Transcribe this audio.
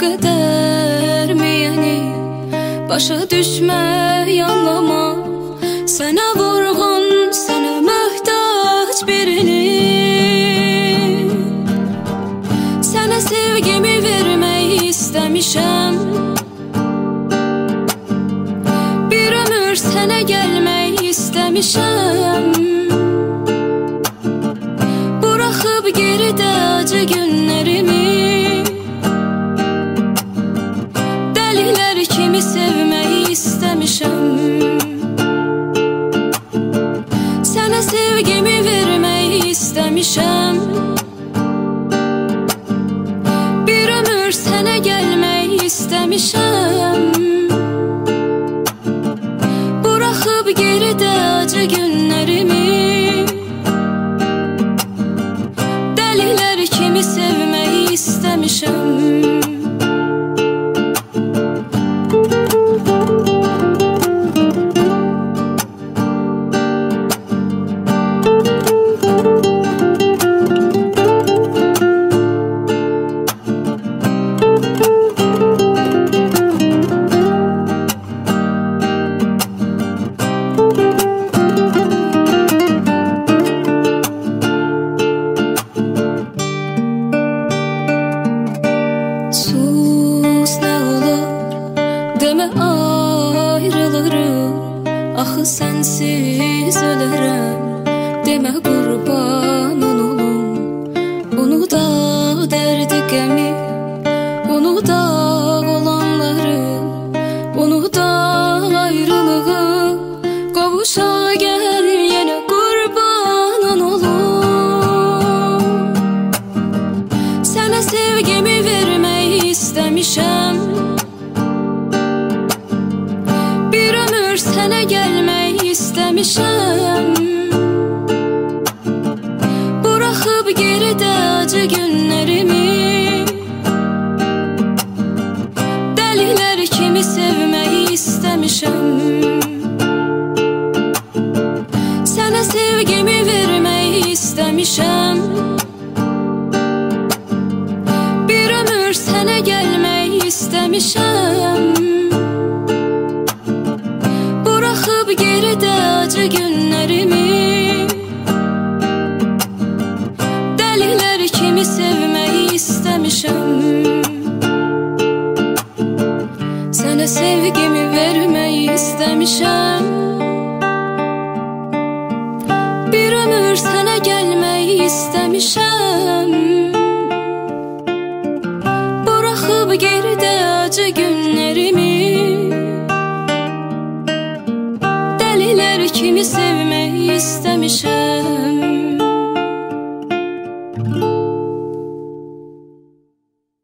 qədər miyəni başa düşmək, anlamaq. Sənə vurğun, sənə möhtac birini, sənə sevgimi vermək istəmişəm. Bir ömür sənə gəlmək istəmişəm. Buraxıb geridə acı günlərimi, dəlilər kimi sevmək istəmişəm. Sənə sevgimi vermək istəmişəm. Bir ömür sənə gəlmək istəmişəm. Buraxıb geridə acı günlərimi, dəlilər kimi sevmək istəmişəm. Demə ayrılırım, axı sənsiz ölürəm. Demə qurbanın olum, unuda dərdi qəmi, unuda olanları, unuda ayrılığı. Qovuşa gəl yenə qurbanın olum. Sənə sevgimi vermək istəmişəm. Bir ömür sənə gəlmək istəmişəm. Buraxıb geridə acı günlərimi, dəlilər kimi sevmək istəmişəm. Sənə sevgimi vermək istəmişəm. Bir ömür sənə gəlmək istəmişəm. Buraxıb geridə acı günlərimi, dəlilər kimi sevmək istəmişəm. Sənə sevgimi vermək istəmişəm. Bir ömür sənə gəlmək istəmişəm. Buraxıb geridə acı günlərimi, dəlilər kimi sevmək istəmişəm.